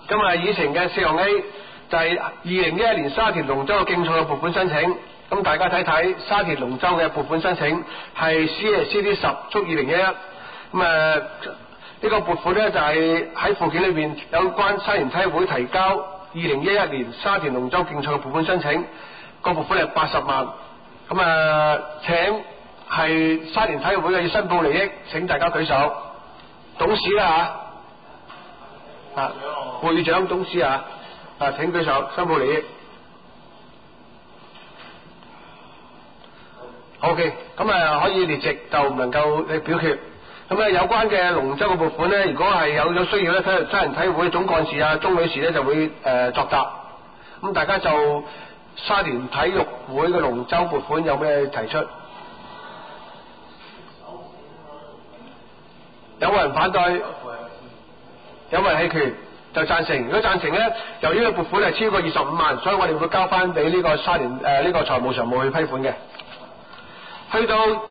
今日議程嘅4項 A 就係2011年沙田龍舟嘅競賽嘅撥款申請。咁大家睇睇沙田龍舟嘅撥款申請係 CACD10/2011。呢個撥款呢，就係喺附件裏邊有關沙田體育會提交2011年沙田龍舟競賽嘅撥款申請，個撥款係80萬。請係沙田體育會嘅要申報利益，請大家舉手。董事啦會長董事請舉手申報利益。OK， 可以列席，就唔能夠表決。有關嘅龍舟嘅撥款呢，如果係有需要呢，沙田體育會總幹事鍾女士呢就會作答。大家就沙田體育會嘅龍舟撥款有咩提出？有冇人反對？有冇人棄權？就贊成。如果贊成呢，由於個撥款係超過25萬，所以我哋會交翻俾呢個沙田呢個財務常務去批款嘅。去到